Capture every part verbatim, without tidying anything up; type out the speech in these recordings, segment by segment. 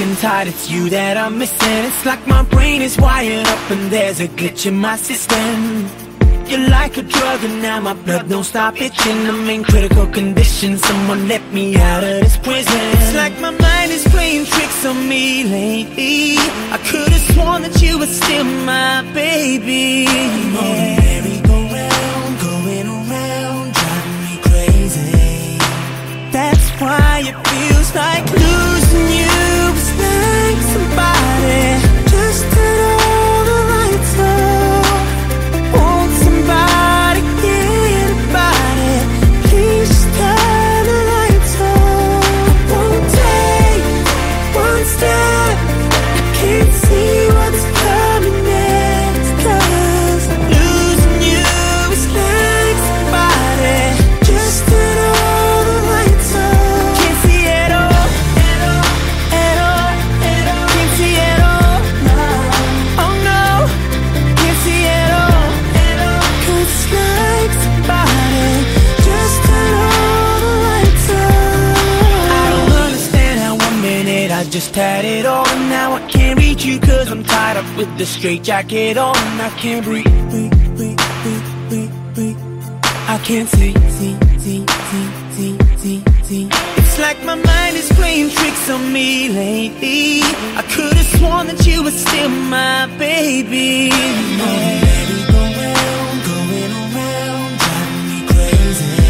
holding tight, it's you that I'm missing. It's like my brain is wired up and there's a glitch in my system. You're like a drug and now my blood don't stop itching. I'm in critical condition, someone let me out of this prison. It's like my mind is playing tricks on me lately. I could've sworn that you were still my baby. I'm on a merry-go-round, going around, driving me crazy. That's why it feels like losing you. It's like somebody just turned all the lights off. Won't somebody get about it? Please just turn the lights off. Won't take one step, I can't see what's coming next. 'Cause losing you is like somebody just turned all the lights off. Can't see it all, at all, at all, at all. Can't see it all, no. Oh no, can't see it all, at all. 'Cause it's like somebody just turned all the lights off. I don't understand how one minute I just had it all, and now I can't reach you 'cause I'm tied up with the straight jacket on. I can't breathe, breathe, breathe, breathe, breathe, breathe. I can't see, see, see, see, see, see, see. It's like my mind is playing tricks on me lately. I could've sworn that you were still my baby. I'm on a merry-go-round, going around, driving me crazy.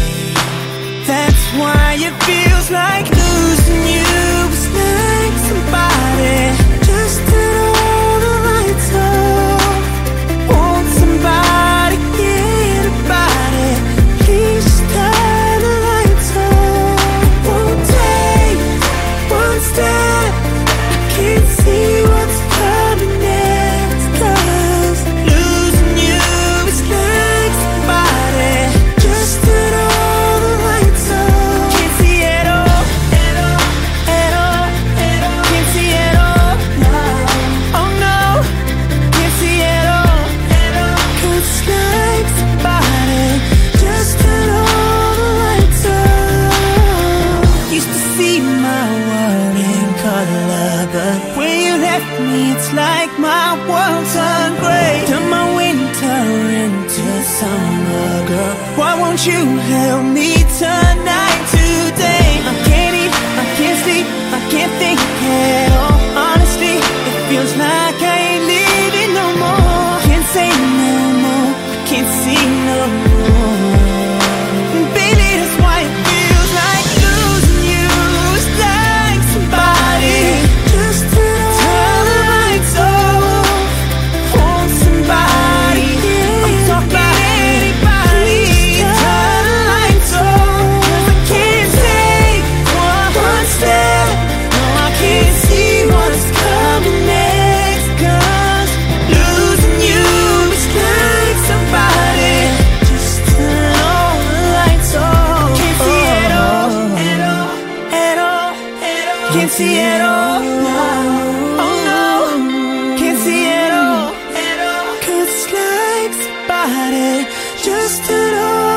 That's why it feels like losing you. It's like somebody just turned all the lights off. Won't somebody get about it? Please just turn the lights off. Won't take one step, I can't see what's coming next. 'Cause losing you is like somebody just turned all the lights off. Can't see it all, at all, at all, at all. Can't see it all, no. Oh no, can't see it all, at all. 'Cause it's like somebody just turned all the lights off. Used to see my world in color, but when you left me, it's like my world turned gray. Turn my winter into summer, girl. Why won't you help me tonight, today? I can't eat, I can't sleep, I can't think at all. Honestly, it feels like I ain't living no more. Can't say no more, I can't see no more. And baby, that's why it feels like losing you. It's like somebody just turned all the lights off. Want somebody, I'm talking anybody, turn the lights off. 'Cause I can't take one, one step, no, I can't see what's coming next. 'Cause losing you is like somebody just turn all the lights off. Can't see it all, at all, at all, at all. Can't see it all, no. Oh no, can't see it all, at all. 'Cause it's like somebody just turn all